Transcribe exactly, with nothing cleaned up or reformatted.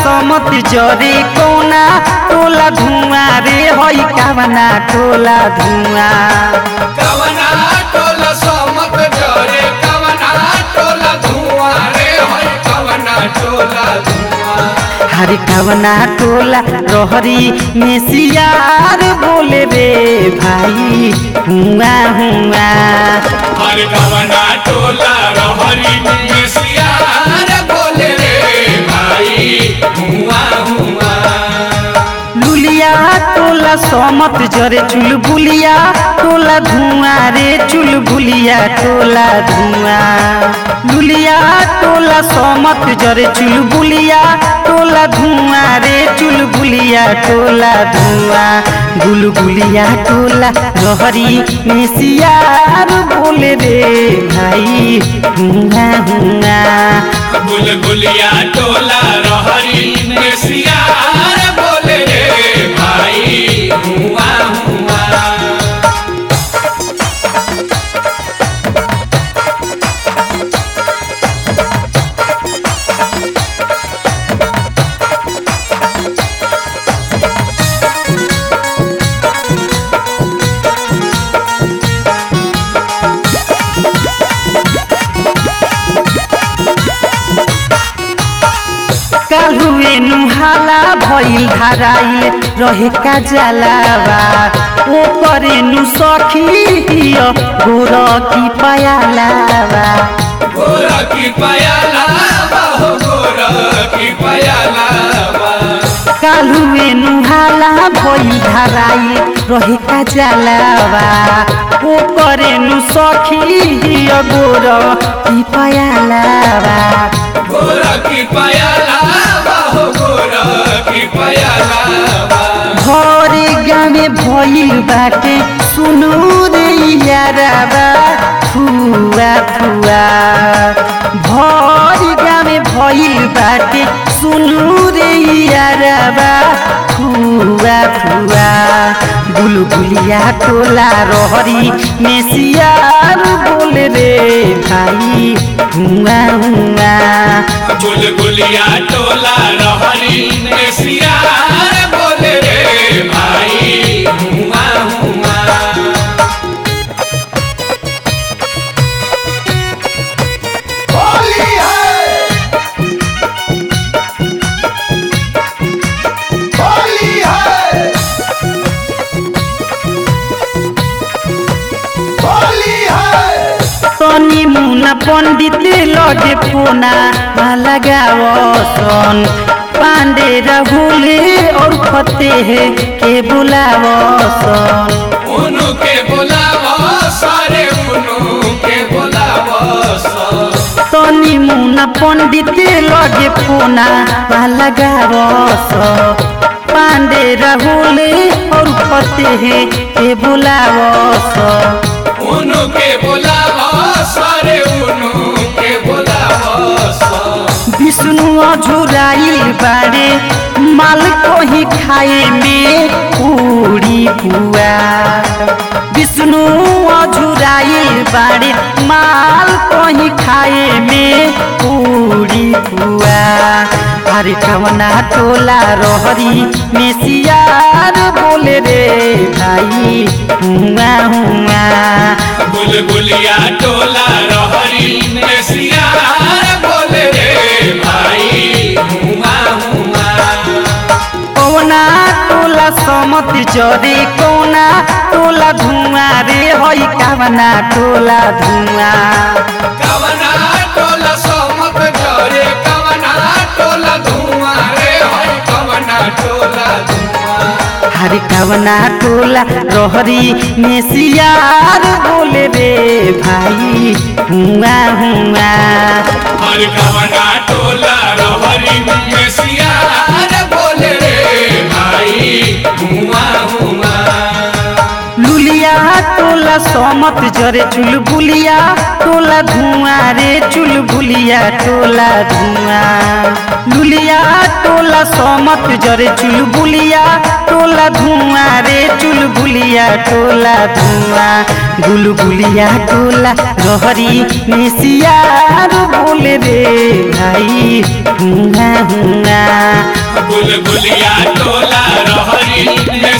समत जरे कौना टोला धुआं रे हई कावना टोला धुआं कवना टोला समत जरे कवना टोला धुआं रे हई कवना टोला धुआं हरे कावना टोला रहरी में सियार बोले रे भाई हुआ हुआ हर कवना टोला रहरी में सियार बोले रे भाई हुआ हुआ लुलिया टोला समत जरे चुलबुलिया टोला धुआं रे चुलबुलिया टोला धुआं लुलिया टोला समत जरे चुलबुलिया टोला धुआं रे चुलबुलिया टोला धुआं गुलगुलिया टोला रहरी में सियार बोले रे भाई हुआ हुआ गुलगुलिया टोला रहरी में सियार बोले रे भाई हुआ हुआ कालुए नुहाला भइल धराइल रहे का जलावा ओ करे नु सखी गोर की पयालावा गोरा की पयालावा हो गोरा की पयालावा कालुए नुहाला भइल धराइल रहे का जलावा ओ करे नु सखी गोर की पयालावा गोरा की पयालावा हो गोरा की पयालावा भरे गामे भइल बाटे सुनु रे याराबा फुआ फुआ भरे गामे भइल बाटे सुनु रे याराबा फुआ फुआ बुलबुलिया टोला रहरी में सियार बोले रे भाई हुआ हुआ गुलगुलिया टोला रहरी में सियार बोले रे भाई हुआ हुआ होली है होली है होली है तनी मुना पंडित लगे पोना लगावसन पांडे राहुल और फतेह के बुलावसन उनु के बुलावा सारे उनु के बुलावा तनी मुना पंडित लगे पोना लगावस पांडे राहुल और फतेह के बुलावस उनु के बुलावा सारे उनु के बुलावा विष्णु अझुराइल बारे माल कहीं खाए में पूरी पुआ विष्णु अझुराइल बारे माल कहीं खाए में पूरी पुआ अरे कवना टोला रहरी में सियार बोले रे भाई हुआ हुआ गुलगुलिया टोला रहरी में सियार बोले रे भाई हुआ हुआ कौना टोला समत जरे कौना टोला धुआं रे हई कावना टोला धुआं कवना टोला समत जरे कवना टोला धुआं रे हई कवना टोला धुआं हरे कावना टोला रहरी में सियार बोले रे भाई हुआ हुआ हर कवना टोला रहरी में सियार बोले रे भाई हुआ हुआ लुलिया टोला समत जरे चुलबुलिया टोला धुआं रे चुलबुलिया टोला धुआं लुलिया टोला समत जरे चुलबुलिया टोला धुआं रे चुलबुलिया टोला धुआं गुलगुलिया टोला रहरी मेसियार बोले रे भाई हुआ हुआ गुलगुलिया टोला रहरी